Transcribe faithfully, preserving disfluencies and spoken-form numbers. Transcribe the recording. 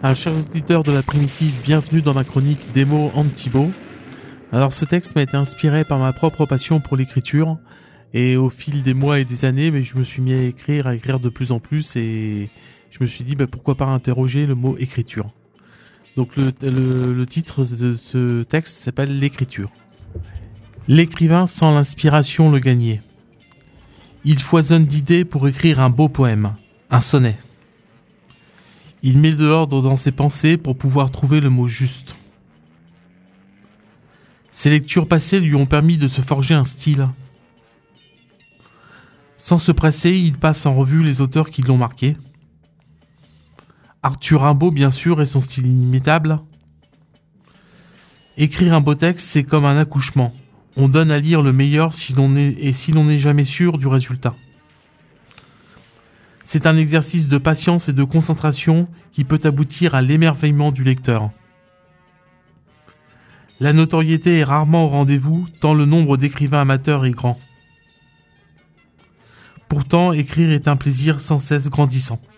Ah, chers auditeurs de la primitive, bienvenue dans ma chronique Démo Antibo. Alors ce texte m'a été inspiré par ma propre passion pour l'écriture et au fil des mois et des années, mais je me suis mis à écrire, à écrire de plus en plus et je me suis dit bah, pourquoi pas interroger le mot écriture. Donc le, le, le titre de ce texte s'appelle l'écriture. L'écrivain sans l'inspiration le gagnait. Il foisonne d'idées pour écrire un beau poème, un sonnet. Il met de l'ordre dans ses pensées pour pouvoir trouver le mot juste. Ses lectures passées lui ont permis de se forger un style. Sans se presser, il passe en revue les auteurs qui l'ont marqué. Arthur Rimbaud, bien sûr, et son style inimitable. Écrire un beau texte, c'est comme un accouchement. On donne à lire le meilleur si l'on est, et si l'on n'est jamais sûr du résultat. C'est un exercice de patience et de concentration qui peut aboutir à l'émerveillement du lecteur. La notoriété est rarement au rendez-vous, tant le nombre d'écrivains amateurs est grand. Pourtant, écrire est un plaisir sans cesse grandissant.